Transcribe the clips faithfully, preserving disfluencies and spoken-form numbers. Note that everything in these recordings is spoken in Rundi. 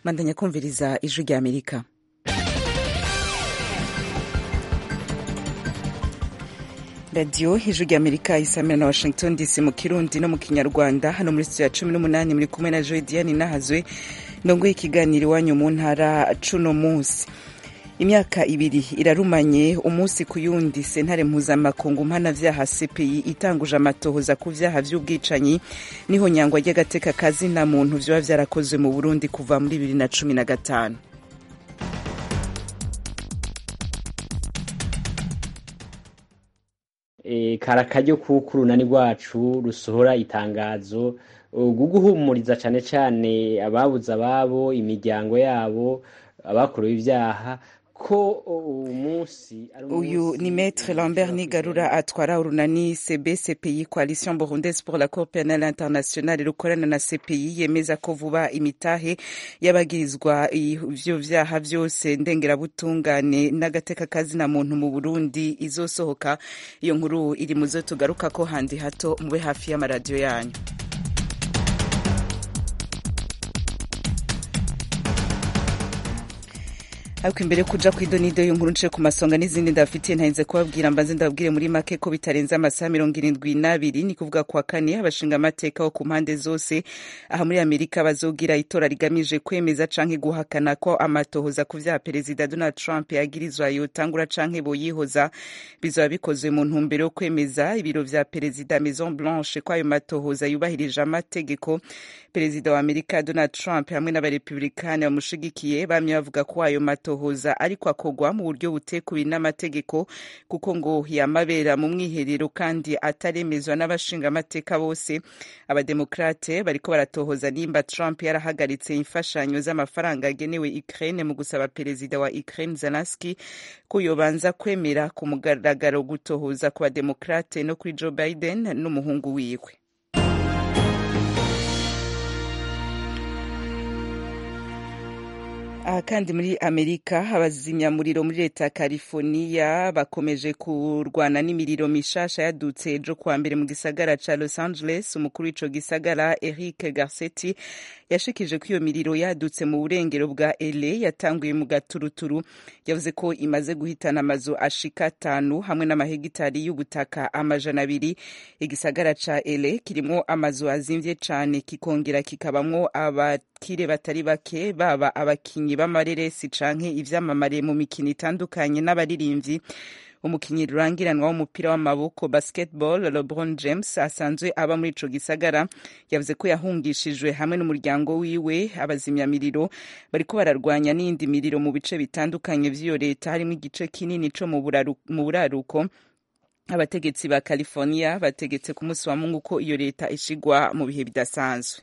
Mandanya kumviriza ijwi rya Amerika. Radio ijwi rya Amerika isamira na Washington D C mu Kirundi no mu Kinyarwanda. Hano muri studio ya cumi n'umunani muri kumwe na Joy Diane Nahazwe ndongoye ikiganiro iwanyu mu ntara cuno munsi. Imyaka ibiri irarumanye umunsi ku yundi sentare mpuzamakungu mpanavyaha C P I itanguje amatohoza ku vyaha vy'ubwicanyi niho nyangwa ry'agateka kazi na muntu vyoba vyarakozwe mu Burundi kuva muri bibiri na cumi na gatanu. E, karakaryo kuko urunani rwacu rusohora itangazo guguhumuriza cane cane ababuze ababo, imiryango yabo, abakorewe ivyaha ko umunsi uyu ni Maître Lambert Nigarura atwara urunani C B C P I Coalition Burundaise pour la Cour pénale internationale rukorana na C P I yemeza ko vuba imitahe yabagirizwa ivyo vyaha vyose ndengerabutungane n'agateka kazi na muntu mu Burundi izosohoka. Iyo nkuru iri muzo tugaruka ko handi hato mube hafi y'amaradiyo yanyu. Ariko imbere kuja kw'idonido y'inkuru nce ku masonga n'izindi ndafitiye ntarinze kubabwira mbanze ndabwire muri make ko bitarenze amasaha mirongo irindwi n'abiri ni kuvuga kwa kane abashinga amateka wo ku mpande zose aha muri Amerika bazogira itora rigamije kwemeza canke guhakana ko amatohoza ku vya Perezida Donald Trump yagirizwa yotangura canke boyihoza. Bizoba bikozwe mu ntumbero yo kwemeza ibiro vya Perezida Maison Blanche ko ayo matohoza yubahirije amategeko. Perezida wa Amerika Donald Trump hamwe n'abarepublikani bamushigikiye bamye bavuga ko ayo matohoza ariko akogwa mu buryo butekubiye n'amategeko kuko ngo yamabera mu mwiherero kandi ataremezwa n'abashinga amateka bose. Abademokrate bariko baratohoza nimba Trump yarahagaritse imfashanyo z'amafaranga agenewe Ukraine mu gusaba Perezida wa Ukraine Zelensky ko yobanza kwemera ku mugaragaro gutohoza ku bademokrate no kuri Joe Biden n'umuhungu wiwe. Aha kandi muri Amerika abazimyamuriro muri leta ya California bakomeje kurwana n'imiriro mishasha yadutse ejo kuwa mbere mu gisagara ca Los Angeles. Umukuru w'ico gisagara Eric Garcetti yashikije ko iyo miriro yadutse mu burengero bwa L A yatanguye mu gaturuturu. Yavuze ko imaze guhitana amazu ashika atanu hamwe n'amahegitari y'ubutaka amajana abiri. Igisagara ca L A kirimo amazu azimvye cane kikongera kikabamwo abakire batari bake baba abakinyi b'amareresi canke ivyamamare mu mikino itandukanye n'abaririmvyi. Umukinyi rurangiranwa w'umupira w'amaboko basketball LeBron James asanzwe aba muri ico gisagara yavuze ko yahungishijwe hamwe n'umuryango wiwe. Abazimyamiriro bariko bararwanya n'indi miriro mu bice bitandukanye vy'iyo leta harimo igice kinini co mu buraruko. Abategetsi ba California bategetse ku munsi wa Mungu ko iyo leta ishigwa mu bihe bidasanzwe.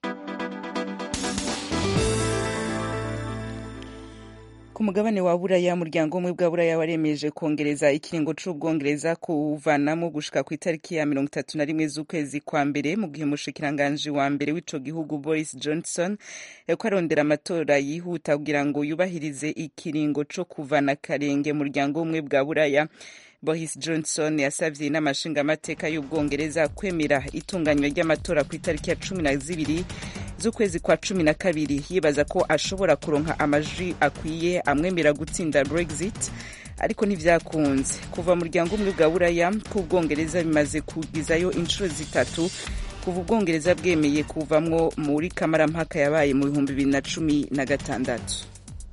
Ku mugabane wa Buraya muryango umwe bwa Buraya waremeje kongereza ikiringo c'Ubwongereza kuvanamo gushika ku itariki ya mirongo itatu na rimwe z'ukwezi kwa mbere mu gihe umushikiranganje wa mbere w'ico gihugu Boris Johnson yariko arondera amatora yihuta kugira ngo yubahirize ikiringo co kuvana karenge muryango umwe bwa Buraya. Boris Johnson yasavye n'amashinga amateka y'Ubwongereza kwemera itunganywa ry'amatora ku itariki ya cumi na zibiri z'ukwezi kwa cumi na kabiri yibaza ko ashobora kuronka amajwi akwiye amwemera gutsinda Brexit, ariko ntivyakunze. Kuva muryango umwe bwa Buraya k'Ubwongereza bimaze kugizayo inshuro zitatu kuva Ubwongereza bwemeye kuvamwo muri kamarampaka yabaye mu bihumbi bibiri na cumi na gatandatu.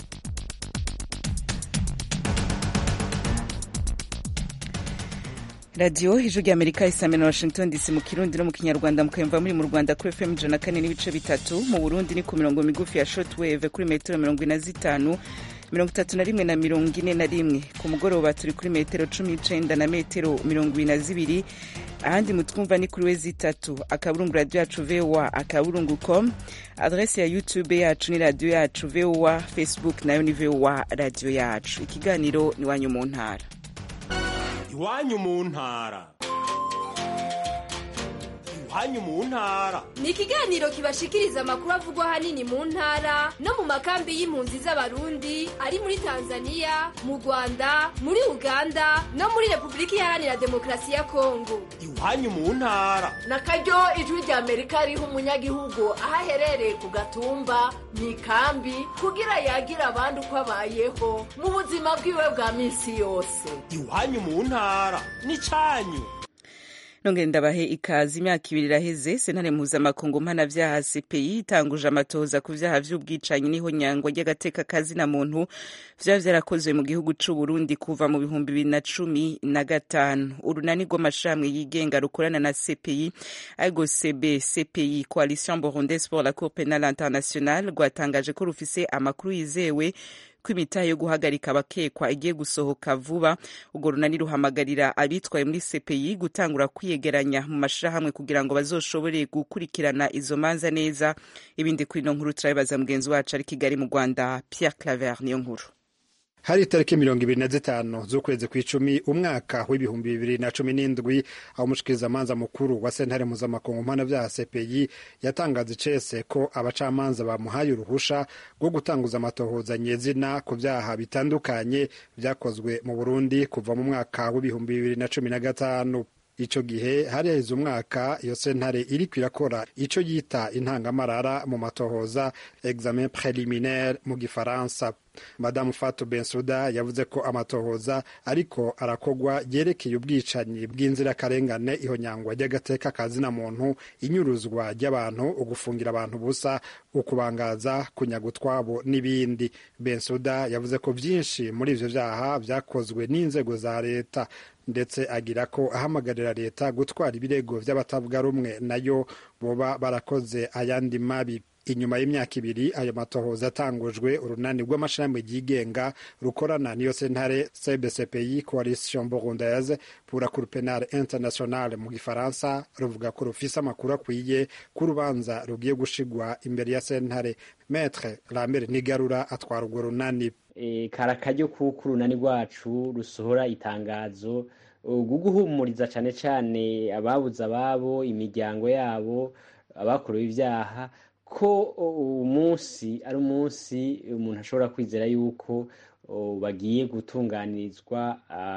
Radio ijwi rya Amerika isamena Washington D C mu Kirundi no mu Kinyarwanda mukayumva muri mu Rwanda kuri F M ijana na kane n'ibice bitatu, mu Burundi ni ku mirongo migufi ya shortwave kuri metero mirongo ine na zitanu, mirongo itatu na rimwe na mirongo ine na rimwe. Ku mugoroba turi kuri metero cumi n'icenda na metero mirongo ine na zibiri. Ahandi mutwumva ni kuri wezi itatu akaburungu radio yacu V O A akaburungu com. Adresse ya YouTube yacu ni radio yacu V O A, Facebook nayo ni V O A radio yacu. Ikiganiro ni wanyu mu ntara. Iwanyu mu ntara. iwanyu mu ntara. Ni ikiganiro kibashikiriza amakuru avugwa hanini mu ntara no mu makambi y'impunzi z'abarundi ari muri Tanzania, mu Rwanda, muri Uganda no muri Republika Iharanira Demokarasi ya Kongo. Iwanyu mu ntara. Nakaryo ijwi rya Amerika riha umunyagihugu aho aherereye ku gatumba mu ikambi kugira yagira abandi uko abayeho mu buzima bwiwe bwa minsi yose. Iwanyu mu ntara n'icanyu. Nongere ndabahe ikaze. Imyaka ibiri iraheze sentare mpuzamakungu mpanavyaha C P I itanguje amatohoza ku vyaha vy'ubwicanyi n'ihonyangwa ry'agateka kazina muntu vyaba vyarakozwe mu gihugu c'u Burundi kuva mu bihumbi bibiri na cumi na gatanu. Urunani rw'amashirahamwe yigenga rukorana na C P I ariko C B C P I Coalition Burundaise pour la Cour pénale internationale rwatangaje ko rufise amakuru yizewe ko imitahe yo guhagarika abakekwa igiye gusohoka vuba. Urwo runani ruhamagarira abitwaye muri C P I gutangura kwiyegeranya mu mashirahamwe kugira ngo bazoshobore gukurikirana izo manza neza. Ibindi kuri no nkuru turabibaza mugenzi wacu ari Kigali mu Rwanda, Pierre Claver niyo nkuru. Hari itariki mirongo ibiri na zitanu z'ukwezi kw'icumi umwaka w'ibihumbi bibiri na cumi n'indwi aho umushikirizamanza mukuru wa sentare mpuzamakungu mpanavyaha C P I yatangaza icese ko abacamanza bamuhaye uruhusha rwo gutanguza amatohoza nyezina ku vyaha bitandukanye vyakozwe mu Burundi kuva mu mwaka w'ibihumbi bibiri na cumi na gatanu. Ico gihe hari haheze umwaka iyo sentare iriko irakora ico yita intangamarara mu matohoza, examen préliminaire mu gifaransa. Madame Fatou Bensouda yavuze ko amatohoza ariko arakogwa yerekeye ubwicanyi bw'inzirakarengane, ihonyangwa ry'agateka kazina muntu, inyuruzwa ry'abantu, ugufungira abantu busa, ukubangaza, kunyaga utwabo n'ibindi. Bensouda yavuze ko vyinshi muri ivyo vyaha vyakozwe n'inzego za leta, ndetse agira ko ahamagarira leta gutwara ibirego vy'abatavuga rumwe nayo boba barakoze ayandi mabi. Inyuma y'imyaka ibiri ayo matohoza atangujwe, urunani rw'amashirahamwe yigenga rukorana niyo sentare C B C P I Coalition Burundaise pour la Cour pénale internationale mu gifaransa ruvuga ko rufise amakuru akwiye ku rubanza rugiye gushigwa imbere ya sentare. Maître Lambert Nigarura atwara urwo runani. E, karakaryo kuko urunani rwacu rusohora itangazo guguhumuriza cane cane ababuza ababo, imiryango yabo, abakorewe ivyaha ko umunsi ari umunsi umuntu ashobora kwizera yuko bagiye gutunganirizwa,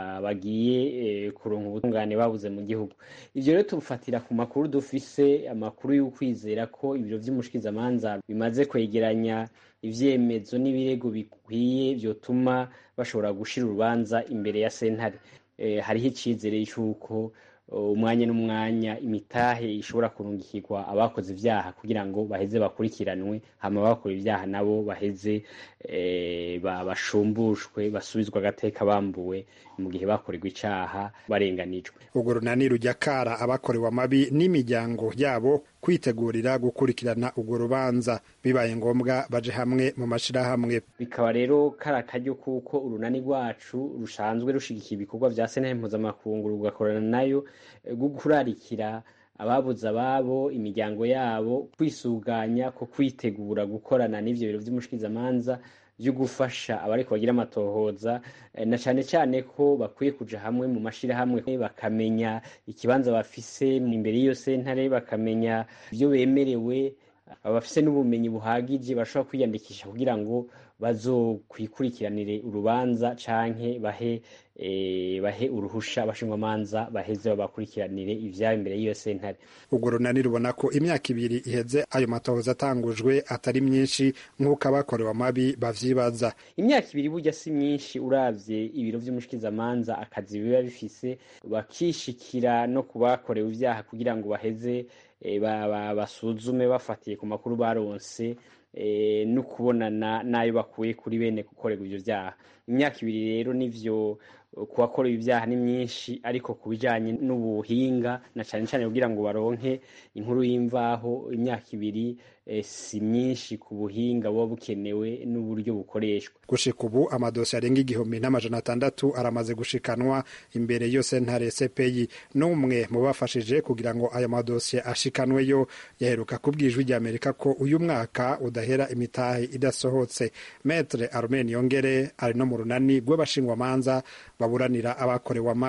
bagiye kuronka ubutungane babuze mu gihugu. Ivyo rero tufatira ku makuru dufise, amakuru y'ukwizera ko ibiro vy'umushikizamanza bimaze kwegeranya ivyemezo n'ibirego bikwiye vyotuma bashobora gushira urubanza imbere ya sentare. E, hariho icizere c'uko umwanya n'umwanya imitahe ishobora kurungikirwa abakoze ivyaha kugira ngo baheze bakurikiranwe, hama bakora ivyaha nabo baheze e, bashumbushwe basubizwa agateka bambuwe mu gihe bakorerwa icaha barenganijwe. Urwo runani rujya kara abakorewe amabi n'imiryango yabo kwitegurira gukurikirana urwo rubanza, bibaye ngombwa baje hamwe mu mashirahamwe. Bikaba rero karakaryo kuko urunani rwacu rusanzwe rushigikiye ibikorwa vya sentare mpuzamakungu rugakorana nayo gukurarikira ababuza ababo, imiryango yabo kwisuganya ko kwitegura gukorana n'ivyo biro vy'umushikizamanza vyo gufasha abariko bagira amatohoza, na cane cane ko bakwiye kuja hamwe mu mashirahamwe bakamenya ikibanza bafise imbere y'iyo sentare, bakamenya ivyo bemerewe, abafise n'ubumenyi buhagije bashobora kwiyandikisha kugira ngo bazokwikurikiranire urubanza canke bahe e, bahe uruhusha abashingwamanza baheze babakurikiranire ivyaha imbere y'iyo sentare. Urwo runani rubona ko imyaka ibiri iheze ayo matohoza atangujwe atari myinshi nk'uko abakorewe amabi bavyibaza. Imyaka ibiri burya si myinshi uravye ibiro vy'umushikizamanza akazi biba bifise, bakishikira no kubakorewe ivyaha kugira ngo baheze e, basuzume bafatiye ku makuru baronse e, no kubonana nayo bakuye kuri bene gukorerwa ivyo vyaha. Imyaka ibiri rero nivyo kubakorewe ivyaha ni myinshi, ariko kubijanye n'ubuhinga na cane cane kugira ngo baronke inkuru y'imvaho, imyaka ibiri e, si myinshi ku buhinga buba bukenewe n'uburyo bukoreshwa. Gushika ubu amadosiye arenga igihumbi n'amajana atandatu aramaze gushikanwa imbere yo sentare C P I. N'umwe mu bafashije kugira ngo ayo madosiye ashikanweyo yaheruka kubwijwi rya Amerika ko uyu mwaka udahera imitahe idasohotse. Maître Armen Yongere ari no mu runani rw'abashingwamanza baburanira abakorewe amabi.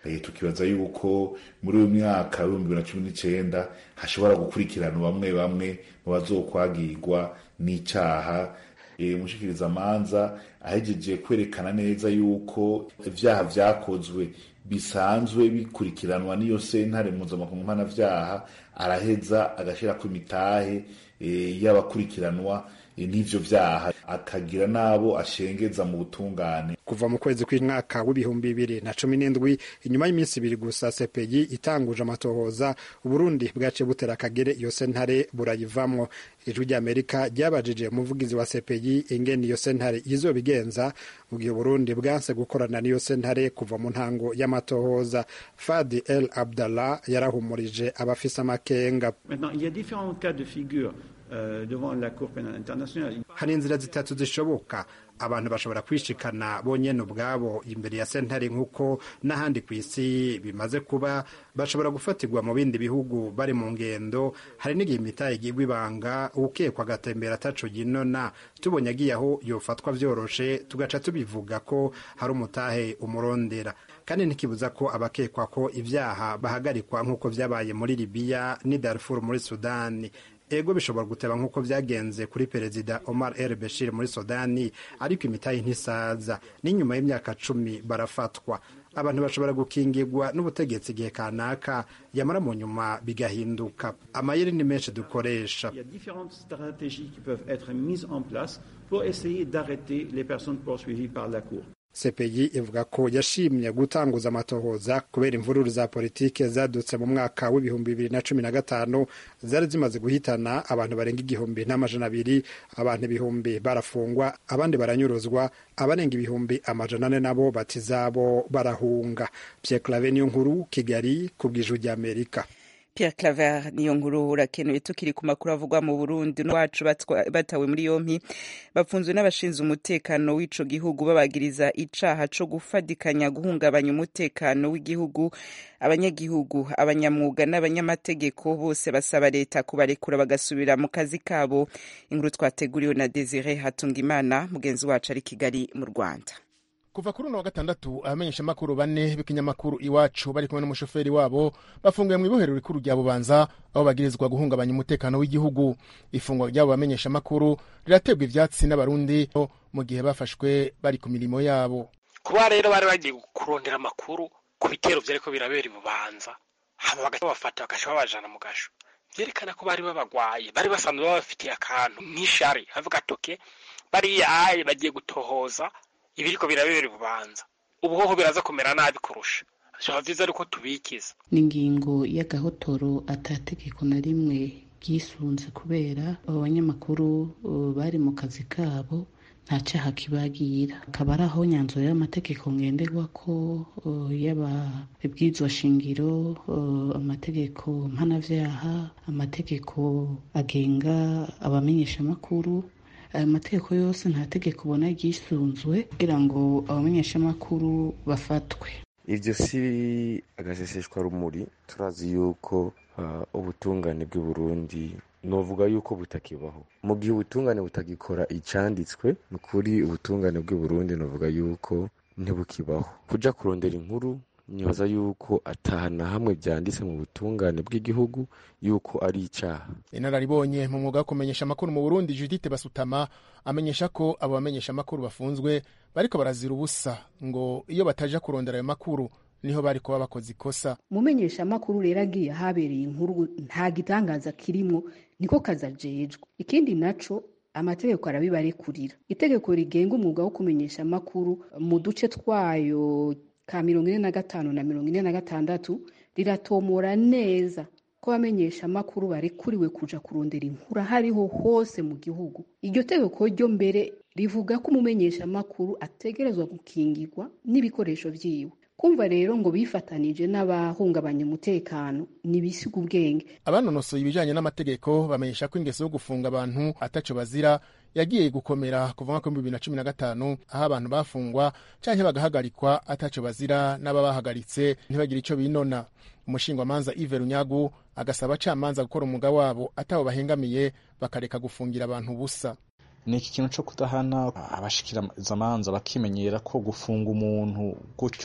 e, tukibaza yuko muri uyu mwaka w'ibihumbi bibiri na cumi n'icenda hashobora gukurikiranwa bamwe bamwe mu bazokwagirwa n'icaha. E, umushikiriza manza ahejeje kwerekana neza yuko ivyaha vyakozwe bisanzwe bikurikiranwa n'iyo sentare mpuzamakungu mpanavyaha, araheza agashirako imitahe e, y'abakurikiranwa e, n'ivyo vyaha, akagira nabo ashengeza mu butungane. Kuva mu kwezi kw'umwaka w'ibihumbi bibiri na cumi n'indwi, inyuma y'iminsi ibiri gusa C P I itanguje amatohoza, Uburundi bwaciye butera akagere iyo sentare burayivamwo. Ijwi ry'Amerika ryabajije umuvugizi wa C P I ingene iyo sentare izobigenza mu gihe Burundi bwanse gukorana n'iyo sentare kuva mu ntango y'amatohoza. Fadi El Abdallah yarahumurije abafise amakenga. Maintenant, il y a différents cas de figure euh, devant la Cour pénale internationale. Hari inzira zitatu zishoboka. Abantu bashobora kwishikana bonyene ubwabo imbere ya sentare nk'uko n'ahandi ku isi bimaze kuba, bashobora gufatirwa mu bindi bihugu bari mu ngendo. Hari n'igihe imitahe igirwa ibanga, ukekwa agatembera ataco yinona, tubonye agiye aho yofatwa vyoroshe tugaca tubivuga ko hari umutahe umurondera. Kandi ntikibuza ko abakekwa ko ivyaha bahagarikwa nk'uko vyabaye muri Libya ni Darfur muri Sudani. Ego bishobora guteba nk'uko vyagenze kuri Perezida Omar El Bashir muri Sudani, ariko imitahe ntisaza. N'inyuma y'imyaka cumi barafatwa. Abantu bashobora gukingirwa n'ubutegetsi igihe kanaka, yamara mu nyuma bigahinduka. Amayeri ni menshi dukoresha. Il y a différentes stratégies qui peuvent être mises en place pour essayer d'arrêter les personnes poursuivies par la Cour. C P I ivuga ko yashimye gutanguza amatohoza kubera imvururu za politike zadutse mu mwaka w'ibihumbi bibiri na cumi na gatanu, zari zimaze guhitana abantu barenga igihumbi n'amajana abiri, abantu ibihumbi barafungwa, abandi baranyuruzwa, abarenga ibihumbi amajana ane nabo batizabo barahunga. Pierre Claver Niyonkuru, Kigali, kubw'Ijwi ry'Amerika. Pierre Claver Niyonkuru, urakenuye. Tukiri ku makuru avugwa mu Burundi, wacu batawe muri yompi bafunzwe n'abashinzwe umutekano w'ico gihugu babagiriza icaha co gufadikanya guhungabanya umutekano w'igihugu. Abanyagihugu, abanyamwuga n'abanyamategeko bose basaba leta kubarekura bagasubira mu kazi kabo. Inkuru twateguriwe na Desire Hatungimana, mugenzi wacu ari Kigali mu Rwanda. Kuva kuri uno wa gatandatu abamenyesha makuru bane b'ikinyamakuru Iwacu bari kumwe n'umushoferi wabo bafunguye mu ibohero rikuru rya Bubanza, aho bagirizwa guhungabanya umutekano w'igihugu. Ifungwa ry'abo bamenyesha makuru rirategwa ivyatsi n'abarundi mu gihe bafashwe bari ku mirimo yabo. Kuba rero bari bagiye kurondera amakuru ku bitero vyariko birabera i Bubanza, hama bagaca bafata bagaca babajana mu gasho, vyerekana ko bari babagwaye, bari basanzwe babafitiye akantu nk'ishari, havuga toke bari yaye bagiye gutohoza ibiriko birabera Bubanza, ubuhoho biraza kumera nabi kurusha. Ashaka vyiza ariko tubikiza. N'ingingo y'agahotoro atategeko na rimwe gisunze kubera abanyamakuru bari mu kazi kabo nta cyaha kibagira. Akaba ari aho nyanzuro y'amategeko ngenderwa ko yaba ibwirizwa shingiro, amategeko mpanavyaha, amategeko agenga abamenyesha makuru. Aya mategeko yose nta tegeko ubona gisunzwe kugira ngo abamenyesha makuru bafatwe. Ivyo si agaseseshwa rumuri. Turazi yuko uh, ubutungane bw'i Burundi novuga yuko butakibaho. Mu gihe ubutungane butagikora icanditswe, nukuri ubutungane bw'i Burundi novuga yuko ntibukibaho. Kuja kurondera inkuru nibaza yuko atahana hamwe byanditse mu butungane bw'igihugu yuko ari icaha. Inararibonye mu mwuga wo kumenyesha amakuru mu Burundi, Judith Basutama amenyesha ko abo bamenyesha amakuru bafunzwe bariko barazira ubusa, ngo iyo bataja kurondera ayo makuru niho bariko babakoze ikosa. Mumenyesha amakuru rero agiye habereye inkuru nta gitangaza kirimo, niko kazajejwe. Ikindi naco amategeko arabibarekurira. Itegeko rigenga umwuga wo kumenyesha amakuru mu duce twayo ka mirongo ine na gatanu na mirongo ine na gatandatu riratomora neza ko bamenyesha amakuru barekuriwe kuja kurondera inkuru hariho hose mu gihugu. Iryo tegeko ryo mbere rivuga ko umumenyesha amakuru ategerezwa gukingirwa n'ibikoresho vyiwe. Kumva rero ngo bifatanije n'abahungabanya umutekano nibisiga ubwenge. Abanonosoye ibijanye n'amategeko bamenyesha ko ingeso yo gufunga abantu ataco bazira yagiye gukomera kuva mu mwaka w'ibihumbi bibiri na cumi na gatanu, aho abantu bafungwa canke bagahagarikwa ataco bazira n'ababahagaritse ntibagire ico binona. Umushingwamanza Yves Runyagu agasaba abacamanza gukora umwuga wabo atabo bahengamiye bakareka gufungira abantu ubusa. Ni iki kintu co kudahana abashikirizamanza bakimenyera ko gufunga umuntu gutyo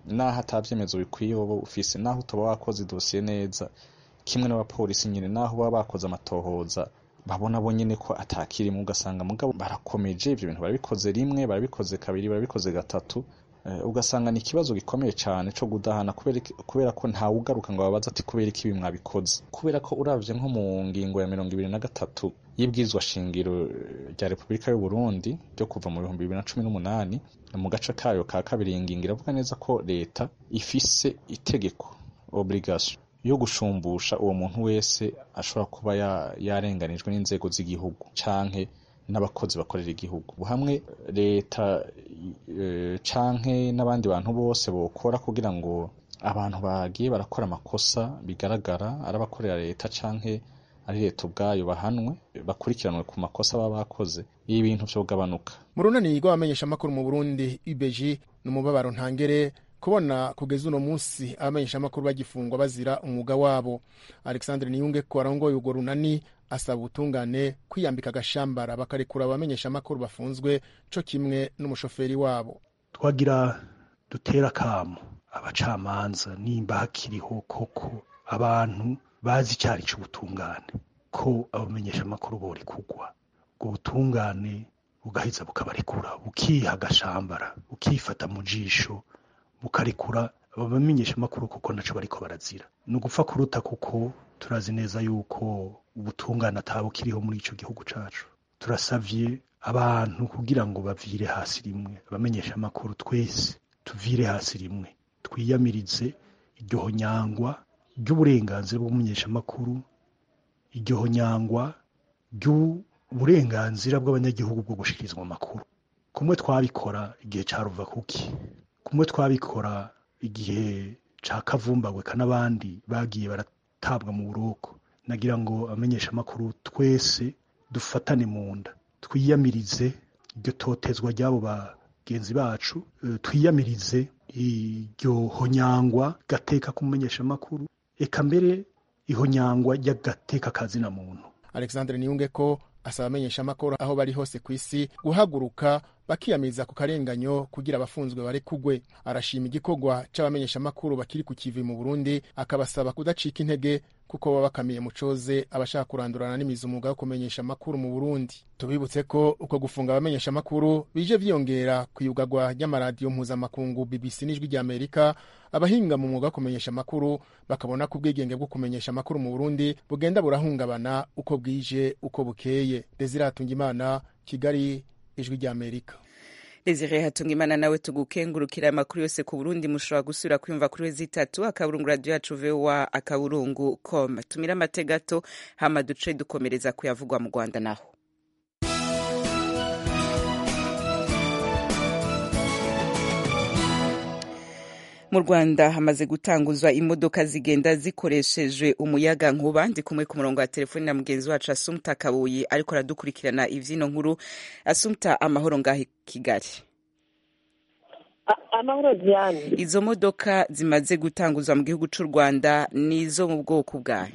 naho atabyemezo bikwiye wowe ufise, naho utaba wakoze dosiye neza, kimwe n'abapolisi nyine naho baba bakoze amatohoza babona bo nyine ko atakirimo, ugasanga mugabo barakomeje ibyo bintu, barabikoze rimwe, barabikoze kabiri, barabikoze gatatu, uh, ugasanga ni ikibazo gikomeye cyane cyo gudahana, kubera kubera ko nta ugaruka ngo babaza ati kubera iki ibi mwabikoze, kubera ko uravye nko mu ngingo ya mirongo ibiri na gatatu y'ibwirizwa shingiro rya Repubulika y'u Burundi ryo kuva mu bihumbi bibiri na cumi n'umunani, mu gace kayo ka kabiri ingingo iravuga neza ko leta ifise itegeko obligation yo gushumbusha uwo muntu wese ashobora kuba yarenganijwe n'inzego z'igihugu canke n'abakozi bakorera igihugu, hamwe leta e, canke n'abandi bantu bose bokora kugira ngo abantu bagiye barakora amakosa bigaragara arabakorera leta canke ari leta ubwayo bahanwe, bakurikiranwe ku makosa baba bakoze, ibi bintu vyogabanuka. Mu runani rw'abamenyesha amakuru mu Burundi U B G n'umubabaro ntangere kubona kugeza uno munsi abamenyesha amakuru bagifungwa bazira umwuga wabo. Alexandre Niyunge ko arongoye urwo runani asaba ubutungane kwiyambika agashambara bakarekura abamenyesha amakuru bafunzwe co kimwe n'umushoferi wabo. Twagira dutera kamo abacamanza nimba hakiriho koko abantu bazi icyari cy'ubutungane ko abamenyesha amakuru bori kugwa, ubwo butungane bugahiza bukabarekura, bukiha agashambara, bukifata mu jisho, bukarekura abamenyesha amakuru kuko naco bariko barazira. Ni ugupfa kuruta kuko turazi neza yuko ubutungane atabukiriho muri ico gihugu cacu. Turasavye abantu kugira ngo bavire hasi rimwe, abamenyesha amakuru twese tuvire hasi rimwe, twiyamirize iryo honyangwa ry'uburenganzira bw'umumenyesha amakuru, iryo honyangwa ry'uburenganzira bw'abanyagihugu bwo gushikirizwa amakuru. Kumwe twabikora igihe ca Ruvakuki, kumwe twabikora igihe ca Kavumbagwe n'abandi bagiye baratabwa mu buroko. Nagira ngo amenyesha amakuru twese dufatane mu nda, twiyamirize iryo totezwa ry'abo bagenzi bacu, twiyamirize iryo honyangwa gateka kumenyesha amakuru, eka mbere ihonyangwa ry'agateka kazina muntu. Alexandre Niyunge ko asaba amenyesha amakuru aho bari hose ku isi guhaguruka bakiyamiriza ku karenganyo kugira abafunzwe barekugwe. Arashima igikorwa c'abamenyesha amakuru bakiri ku kivi mu Burundi, akabasaba kudacika intege kuko baba bakamiye mucoze abashaka kurandurana n'imizi umwuga wo kumenyesha amakuru mu Burundi. Tubibutse ko uko gufunga abamenyesha amakuru bije vyiyongera kuyugagwa ry'amaradiyo mpuzamakungu B B C n'Ijwi ry'Amerika. Abahinga mu mwuga wo kumenyesha amakuru bakabona ko ubwigenge bwo kumenyesha amakuru mu Burundi bugenda burahungabana uko bwije uko bukeye. Desire Hatungimana, Kigali, Ijwi ry'Amerika. Desire Hatungimana nawe tugukengurukira amakuru yose ku Burundi mushobora gusubira kwiyumva kuri zitatu akaburungu radio yacu V O A akaburungu com. Tumira amategato hama duce dukomereza kuyavugwa mu Rwanda naho. Mu Rwanda hamaze gutanguzwa imodoka zigenda zikoresheje umuyaga nkuba. Ndi kumwe ku murongo wa telefoni na mugenzi wacu Assumpta Kabuyi ariko aradukurikirana ivyino nkuru. Assumpta, amahoro ngahe Kigali? Amahoro Diane. Izo modoka zimaze gutanguzwa mu gihugu c'u Rwanda nizo mu bwoko bwahe?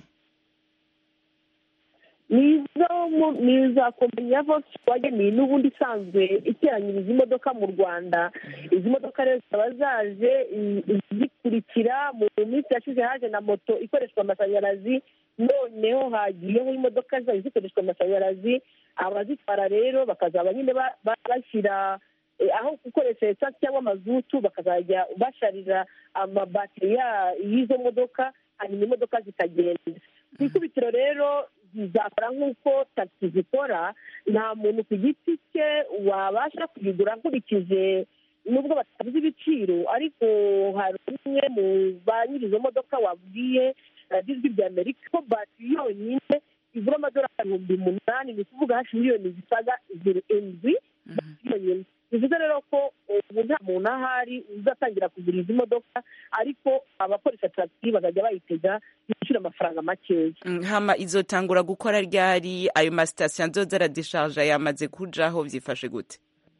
Nizo niza kompanyi Volkswagen ni n'ubundi isanzwe iteranyiriza imodoka mu Rwanda. Izi modoka rero zaba zaje zikurikira mu minsi yashize haje na moto ikoreshwa amashanyarazi, noneho hagiyeho imodoka zaje zikoreshwa amashanyarazi. Abazitwara rero bakazaba nyine bashyira aho gukoresha esansi cyangwa amazutu bakazajya basharira amabateri y'izo modoka, hanyuma imodoka zikagenda. Ku ikubitiro rero zizakora nk'uko taxi zikora, nta muntu ku giti cye wabasha kuyigura nkurikije nubwo batavuze ibiciro, ariko hari umwe mu ba nyir'izo modoka wabwiye Ijwi ry'Amerika ko batiri yonyine igura amadolari ibihumbi umunani, ni ukuvuga hafi miliyoni zisaga zirindwi yonyine. Bivuze rero ko ubu nta muntu ahari uzatangira kugura izi modoka, ariko abakoresha taxi bazajya bayitega yishyura amafaranga makeya. Hama izotangura gukora ryari? Ayo masitasiyo nzoza aradisharja yamaze kujaho, byifashe gute?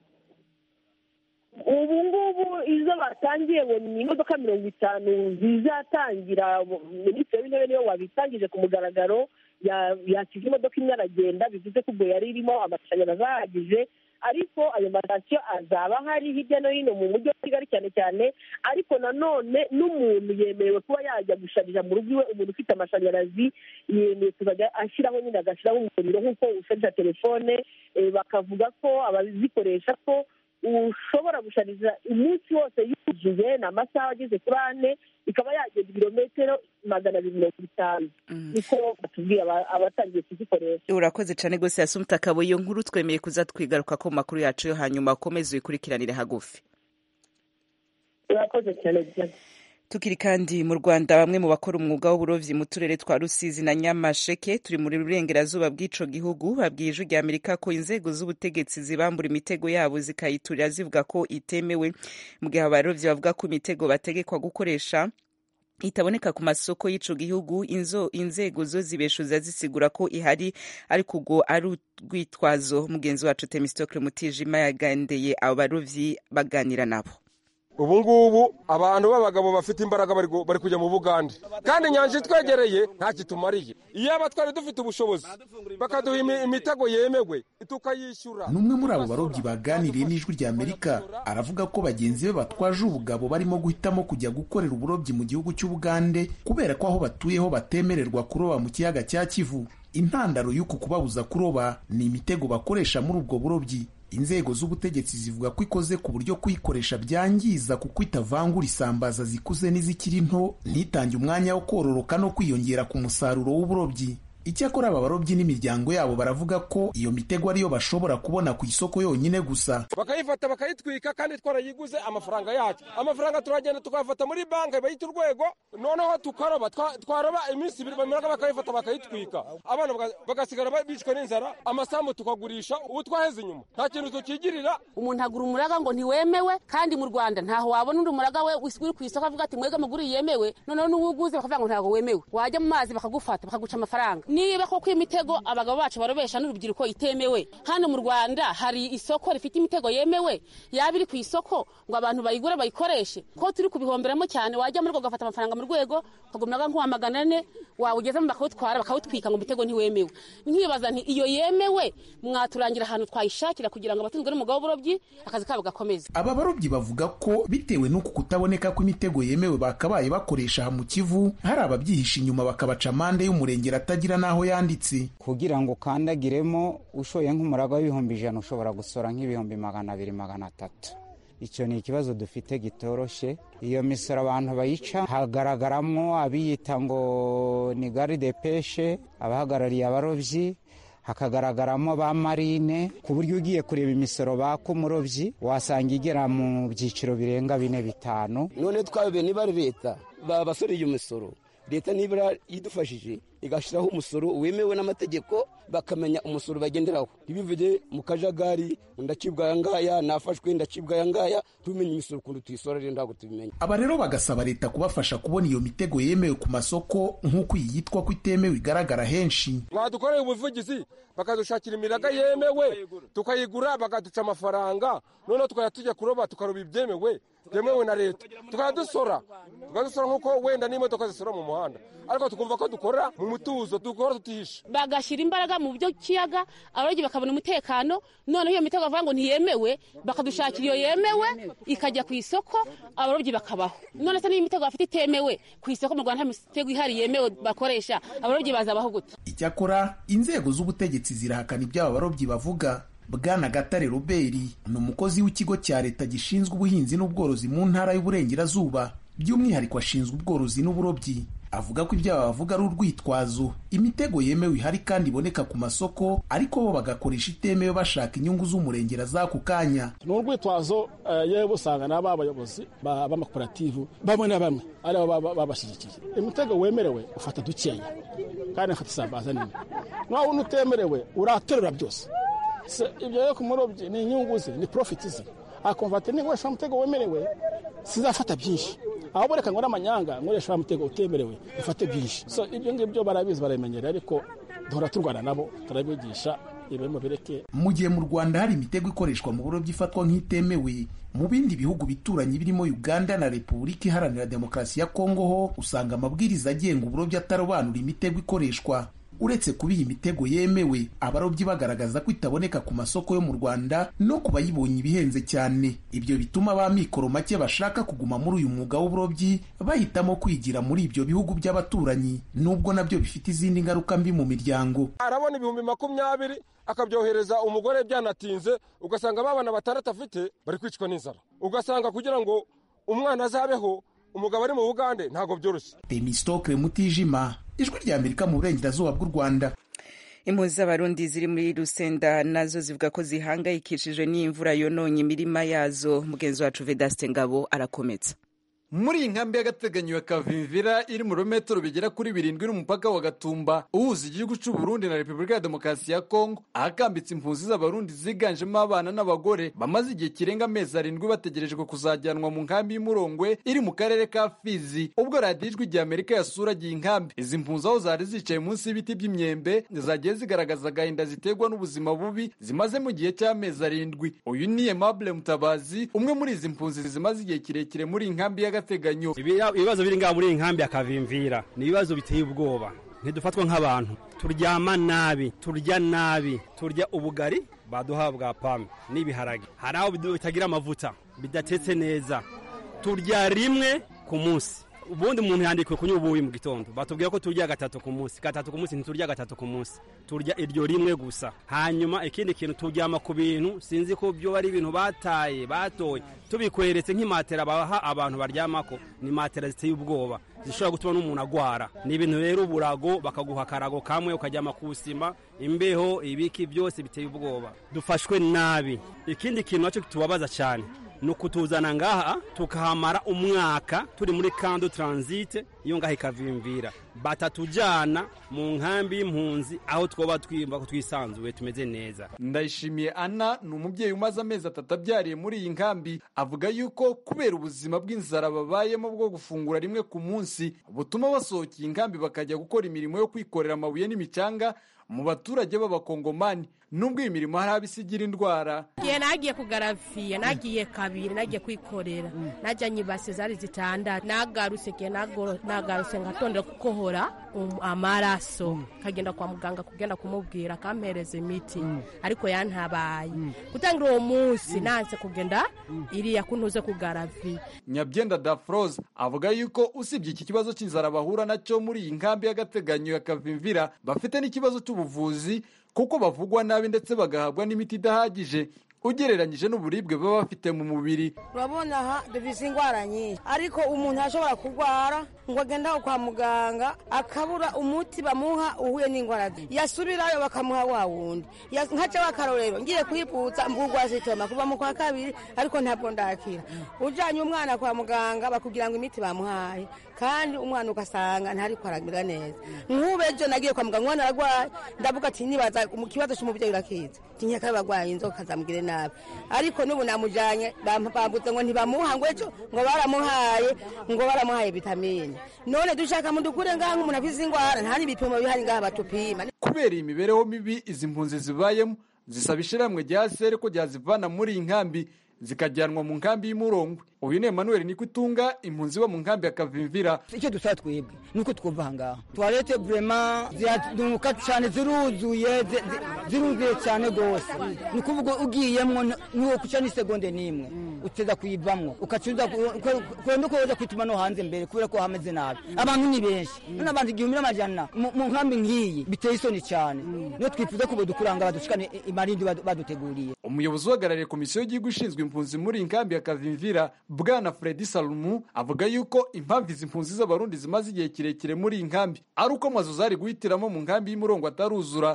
Ubu ngubu izo batangiye ngo ni imodoka mirongo itanu zizatangira. Minisitiri w'Intebe niwe wabitangije ku mugaragaro, yakije imodoka imwe aragenda. Bivuze ko ubwo yari irimo amashanyarazi ahagije, ariko ayo matasiyo azaba hari hirya no hino mu mujyi wa kigali cyane cyane, ariko nanone n'umuntu yemerewe kuba yajya gusharija mu rugo iwe. Umuntu ufite amashanyarazi yemewe kuzajya ashyiraho nyine agashyiraho umuriro nk'uko usharija telefone. Bakavuga ko abazikoresha ko ushobora gushariza umunsi wose yuzuye ni amasaha ageze kuri ane, ikaba yagenda ibirometero magana abiri mirongo itanu. Niko batubwiye abatangiye kuzikoresha. Urakoze cyane rwose Assumpta Kaboyi, iyo nkuru twemeye kuza twigaruka ko makuru yacu yo hanyuma ukomeze uyikurikiranire hagufi. Urakoze cyane cyane. Tukiri kandi mu Rwanda, bamwe mu bakora umwuga w'uburovyi mu turere twa Rusizi na Nyamasheke turi muri burengerazuba bw'ico gihugu babwiye Ijwi rya Amerika ko inzego z'ubutegetsi zibambura imitego yabo zikayiturira zivuga ko itemewe, mu gihe abarovyi bavuga ko imitego bategekwa gukoresha itaboneka ku masoko y'ico gihugu. Inzo inzego zo zibeshuza zisigura ko ihari, ariko ubwo ari urwitwazo. Mugenzi wacu Themistocle Mutijima yagendeye abo barovyi baganira nabo. Ubu ngubu abantu b'abagabo bafite imbaraga bari kujya mu Bugande, kandi inyanja itwegereye nta kitumariye. Iyo abatwari dufite ubushobozi bakaduha imitego yemewe tukayishyura. N'umwe muri abo barobyi baganiriye n'Ijwi rya Amerika aravuga ko bagenzi be batwaje ubugabo barimo guhitamo kujya gukorera uburobyi mu gihugu cy'Ubugande kubera ko aho batuyeho batemererwa kuroba mu kiyaga cya Kivu. Intandaro y'uku kubabuza kuroba ni imitego bakoresha muri ubwo burobyi. Inzego z'ubutegetsi zivuga ko ikoze ku buryo kuyikoresha byangiza kuko itavangura isambaza zikuze n'izikiri nto, ntitange umwanya wo kororoka no kwiyongera ku musaruro w'uburobyi. Icyakora aba barobyi n'imiryango yabo baravuga ko iyo mitego ariyo bashobora kubona ku isoko yonyine gusa. Bakayifata bakayitwika kandi twarayiguze amafaranga yacu. Amafaranga turagenda tukafata muri banki bayita urwego, noneho tukaroba twaroba iminsi ibiri bamara bakayifata bakayitwika. Abana bagasigara bicwa n'inzara, amasambu tukagurisha, ubu twaheze inyuma. Nta kintu tukigirira. Umuntu agura umuraga ngo ntiwemewe, kandi mu Rwanda ntaho wabona undi umuraga we wisubira ku isoko avuga ati mwega muguri yemewe, noneho n'uwuguze bakavuga ngo ntago wemewe. Wajya mu mazi bakagufata bakaguca amafaranga. Niba koko imitego abagabo bacu barobesha n'urubyiruko itemewe, hano mu Rwanda hari isoko rifite imitego yemewe, yaba iri ku isoko ngo abantu bayigure bayikoreshe, ko turi kubihomberamo cyane. Wajya muri rwo gafata amafaranga mu rwego kagumnaga nk'uwa magana ane, wawugeza mu bakawutwara bakawutwika ngo umutego ntiwemewe. Nkibaza nti iyo yemewe mwaturangira ahantu twayishakira kugira ngo abatunzwe n'umugabo w'uburobyi akazi kabo gakomeze. Aba barobyi bavuga ko bitewe n'uku kutaboneka kw'imitego yemewe bakabaye bakoresha mu Kivu, hari ababyihisha inyuma bakabaca amande y'umurengera atagira naho yanditse. Kugira ngo kandagiremo ushoye nk'umuraga w'ibihumbi ijana ushobora gusora nk'ibihumbi magana abiri magana atatu. Icyo ni ikibazo dufite gitoroshe. Iyo misoro abantu bayica hagaragaramo abiyita ngo ni gari de peshe, abahagarariye abarobyi, hakagaragaramo ba marine, ku buryo ugiye kureba imisoro baka umurobyi wasanga igera mu byiciro birenga bine bitanu. None twabe niba leta babasoreye umusoro, leta nibura yidufashije igashiraho umusoro wemewe n'amategeko, bakamenya umusoro bagenderaho, ntibivuge mu kajagari ndacibwa aya ngaya nafashwe ndacibwa aya ngaya, tumenye imisoro kundu tuyisora rero ndago tubimenye. Aba rero bagasaba leta kubafasha kubona iyo mitego yemewe ku masoko nk'uko yitwa ko itemewe igaragara henshi. Badukoreye ubuvugizi bakadushakira imiraga yemewe tukayigura bakaduca amafaranga, none tukaya tujya kuroba tukaroba ibyemewe byemewe na leta, tukadusora tukadusora nk'uko wenda n'imodoka zisora mu muhanda, ariko tukumva ko dukora mu mutuzo, dukora tutihisha. Bagashyira imbaraga mu byo kiyaga, abarobyi bakabona umutekano, none iyo mitego bavuga ngo ntiyemewe bakadushakira iyo yemewe ikajya ku isoko, abarobyi bakabaho. None se n'iyo mitego bafite itemewe ku isoko mu Rwanda, nta mitego ihari yemewe bakoresha, abarobyi bazabaho gute? Icyakora inzego z'ubutegetsi zirahakana ibyo aba barobyi bavuga. Bwana Gatare Robert ni umukozi w'ikigo cya leta gishinzwe ubuhinzi n'ubworozi mu ntara y'Uburengerazuba, by'umwihariko ashinzwe ubworozi n'uburobyi. Avuga ko ibyo bavuga ari urwitwazo, imitego yemewe ihari kandi iboneka ku masoko, ariko bo bagakoresha itemewe bashaka inyungu z'umurengera z'ako kanya. Ni urwitwazo yewe busanga n'aba bayobozi b'amakoperative bamwe na bamwe ari abo babashyigikiye. Imitego wemerewe ufata dukeya kandi ufata isambaza nini, naho undi utemerewe uraterura byose. Ibyo rero ku murobyi ni inyungu ze, ni profit ze, akumva ati niwesha umutego wemerewe sizafata byinshi, aho boreka ngo n'amanyanga nkoresha umutego utemerewe ufate byinshi. So ibyo ngibyo barabizi baramenyera, ariko duhora turwana nabo turabigisha ibemo bireke. Mu gihe mu Rwanda hari imitego ikoreshwa mu burobyi ifatwa nk'itemewe, mu bindi bihugu bituranye birimo Uganda na Repubulika Iharanira Demokarasi ya Kongo ho usanga amabwiriza agenga uburobyi atarobanura imitego ikoreshwa. uretse kubiha imitego yemewe abarobyi bagaragaza ko itaboneka ku masoko yo mu Rwanda no ku bayibonye ibihenze cyane. Ibyo bituma ba mikoro make bashaka kuguma muri uyu mwuga w'uburobyi bahitamo kwigira muri ibyo bihugu by'abaturanyi, nubwo nabyo bifite izindi ngaruka mbi mu miryango. Arabona ibihumbi makumyabiri akabyohereza umugore byanatinze, ugasanga babana batandatu afite bari kwicwa n'inzara, ugasanga kugira ngo umwana azabeho umugabo ari mu Bugande ntago byoroshye. Temistokle Mutijima, Ijwi rya Amerika mu burengerazuba bw'u Rwanda. Impunzi z'abarundi ziri muri Rusenda nazo zivuga ko zihangayikishijwe n'imvura yononye imirima yazo. Mugenzi wacu Vedaste Ngabo arakomeza. Muri iyi nkambi y'agateganyo ya Kavimvira iri mu rometero bigera kuri birindwi n'umupaka wa Gatumba uhuza igihugu cy'u Burundi na Repubulika ya Demokarasi ya Kongo, ahakambitse impunzi z'abarundi ziganjemo abana n'abagore bamaze igihe kirenga amezi arindwi bategerejwe kuzajyanwa mu nkambi y'Umurongwe iri mu karere ka Fizi. Ubwo radiyo Ijwi rya Amerika yasuragiye inkambi, izi mpunzi aho zari zicaye munsi y'ibiti by'imyembe zagiye zigaragaza agahinda ziterwa n'ubuzima bubi zimaze mu gihe cy'amezi arindwi. Uyu ni Aimable Mutabazi, umwe muri izi mpunzi zimaze igihe kirekire muri inkambi ya teganyo. Ibibazo biri ngaha muri iyi nkambi ya Kavimvira ni ibibazo biteye ubwoba. Ntidufatwa nk'abantu, turyama nabi, turya nabi, turya ubugari baduha bwa pame n'ibiharage, hari aho bitagira amavuta, bidatetse neza, turya rimwe ku munsi. Ubundi umuntu yandikwe kunywa ubuyi mu gitondo, batubwira ko turya gatatu ku munsi. Gatatu ku munsi ntiturya gatatu ku munsi, turya iryo rimwe gusa. Hanyuma ikindi kintu turyama ku bintu sinzi ko byo ari ibintu bataye batoye, tubikweretse nk'imatera baha abantu baryamako, ni matera ziteye ubwoba zishobora gutuma n'umuntu agwara. Ni ibintu rero uburago, bakaguha karago kamwe ukaryama ku sima, imbeho, ibiki byose biteye ubwoba. Dufashwe nabi. Ikindi kintu nacyo tubabaza cyane nukutuzana ngaha tukahamara umwaka turi muri kando transite iyo ngaha Kavimvira, batatujana mu nkambi y'impunzi aho twoba twimba ko twisanzuye tumeze neza. Ndayishimiye Anna ni umubyeyi umaze amezi atatu abyariye muri iyi nkambi, avuga yuko kubera ubuzima bw'inzara babayemo bwo gufungura rimwe ku munsi butuma basohokeye inkambi bakajya gukora imirimo yo kwikorera amabuye n'imicanga mu baturage b'abakongomani. Nubwo iyi mirimo hari abisigira indwara. Ye nagiye kugarafiya, nagiye kabiri, nagiye kwikorera, najanye ibase zari zitandatu, nagaruse ke nagoro nagaruse ngatondera kukohora um, amaraso mm. kagenda kwa muganga kugenda kumubwira kampereza imiti mm. ariko yantabaye mm. kutangira uwo munsi mm. nanse kugenda mm. iriya kuntuze kugarafi. Nyabyenda Dafroze avuga yuko usibye iki kibazo cy'inzara bahura nacyo muri iyi nkambi y'agateganyo ya Kavimvira, bafite n'ikibazo cy'ubuvuzi kuko bavugwa nabi ndetse bagahabwa n'imiti idahagije ugereranyije n'uburibwe baba bafite mu mubiri. Urabona aha dufise ingwara nyinshi, ariko umuntu ashobora kurwara ngo agenda kwa muganga akabura umuti bamuha uhuye n'ingwara ze, yasubirayo bakamuha wa wundi. Nkaca wakarorero ngiye kwiputsa mbugwa sitoma kuva mu kwa kabiri, ariko ntabwo ndakira. Ujanye umwana kwa muganga bakubwira ngo imiti bamuhaye, kandi umwana ugasanga ntari kwaragira neza. Nkubejo nagiye kwa muganga mwana aragwaye, ndavuga ati nibaza mu kibazo cy'umubyeyi urakiza, tinyaka bagwaye inzoka zamugire nabi, ariko nubu namujanye bambuze ngo ntibamuha ngo ejo ngo baramuhaye ngo baramuhaye vitamine. None dushaka mudukure ngaha umuntu afize ingwara ntari bipimo bihari ngaha batupima. Kubera imibereho mibi izi mpunzi zibayemo, zisaba ishiramwe rya sere ko ryazivana muri iyi nkambi zikajyanwa mu nkambi y'Umurongwe. Uyu ni Emmanuel Nikutunga, impunzi bo mu nkambi ya Kavimvira. Icyo dusaba twebwe nuko twumva hangaha toilette vraiment ziraduka cyane, ziruzuye ziruzuye cyane gose, nikuvuga ugiyemwo nuko kuca ni segonde nimwe uteza kuyivamwo ukacuza kwenda ko uza kwituma no hanze mbere kubera ko hameze nabi. Abantu ni benshi, none abantu igihumbi n'amajana mu nkambi nkiyi biteye isoni cyane. No twifuza ko bodukuranga badushikane imarindi baduteguriye. Umuyobozi uhagarariye komisiyo y'igihugu ishinzwe impunzi muri inkambi ya Kavimvira, Bwana Fredi Salumu, avuga yuko impamvu izi mpunzi z'abarundi zimaze igihe kirekire muri iyi nkambi ari uko amazu zari guhitiramo mu nkambi y'Umurongwe ataruzura.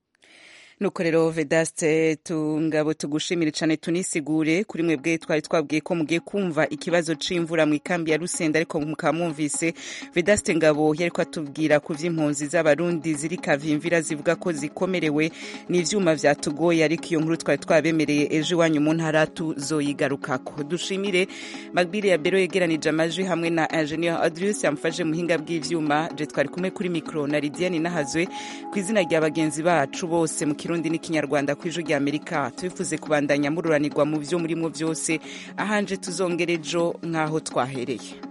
Nuko rero Vedaste Tungabo tugushimire cyane, tunisigure kuri mwebwe twari twabwiye ko mugiye kumva ikibazo c'imvura mu ikambi ya Rusenda, ariko mukamumvise Vedaste Ngabo yariko atubwira ku vy'impunzi z'abarundi ziri Kavimvira zivuga ko zikomerewe n'ivyuma vyatugoye, ariko iyo nkuru twari twabemereye ejo iwanyu mu ntara tuzoyigarukako. Dushimire Magbire ya Bero yegeranije amajwi hamwe na Engineer Adrius yamfaje muhinga bw'ivyuma. Je twari kumwe kuri micro na Lidiane Nahazwe, ku izina rya bagenzi bacu bose mu Kirundi n'ikinyarwanda ku Ijwi rya Amerika, tubifuze kubandanya mururanirwa mu byo murimo byose. Ahanje tuzongerejo nkaho twahereye.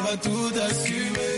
pas tout assumer.